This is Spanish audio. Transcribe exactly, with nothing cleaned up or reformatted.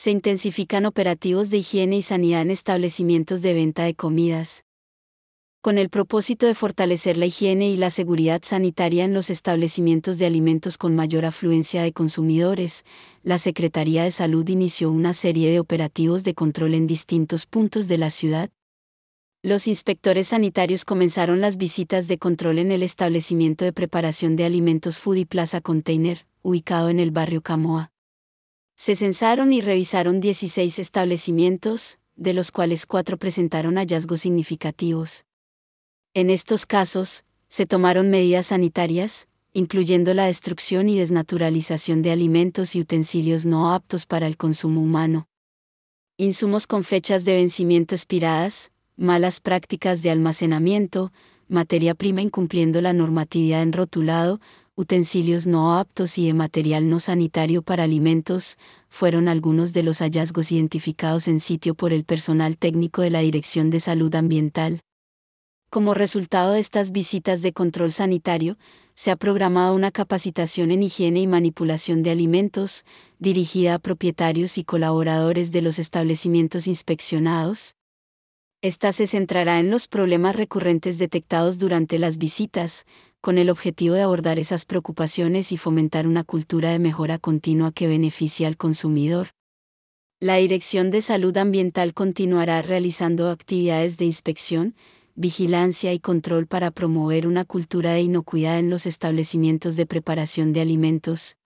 Se intensifican operativos de higiene y sanidad en establecimientos de venta de comidas. Con el propósito de fortalecer la higiene y la seguridad sanitaria en los establecimientos de alimentos con mayor afluencia de consumidores, la Secretaría de Salud inició una serie de operativos de control en distintos puntos de la ciudad. Los inspectores sanitarios comenzaron las visitas de control en el establecimiento de preparación de alimentos Foodie Plaza Container, ubicado en el barrio Camoa. Se censaron y revisaron dieciséis establecimientos, de los cuales cuatro presentaron hallazgos significativos. En estos casos, se tomaron medidas sanitarias, incluyendo la destrucción y desnaturalización de alimentos y utensilios no aptos para el consumo humano. Insumos con fechas de vencimiento expiradas, malas prácticas de almacenamiento, materia prima incumpliendo la normatividad en rotulado, utensilios no aptos y de material no sanitario para alimentos, fueron algunos de los hallazgos identificados en sitio por el personal técnico de la Dirección de Salud Ambiental. Como resultado de estas visitas de control sanitario, se ha programado una capacitación en higiene y manipulación de alimentos, dirigida a propietarios y colaboradores de los establecimientos inspeccionados. Esta se centrará en los problemas recurrentes detectados durante las visitas, con el objetivo de abordar esas preocupaciones y fomentar una cultura de mejora continua que beneficie al consumidor. La Dirección de Salud Ambiental continuará realizando actividades de inspección, vigilancia y control para promover una cultura de inocuidad en los establecimientos de preparación de alimentos,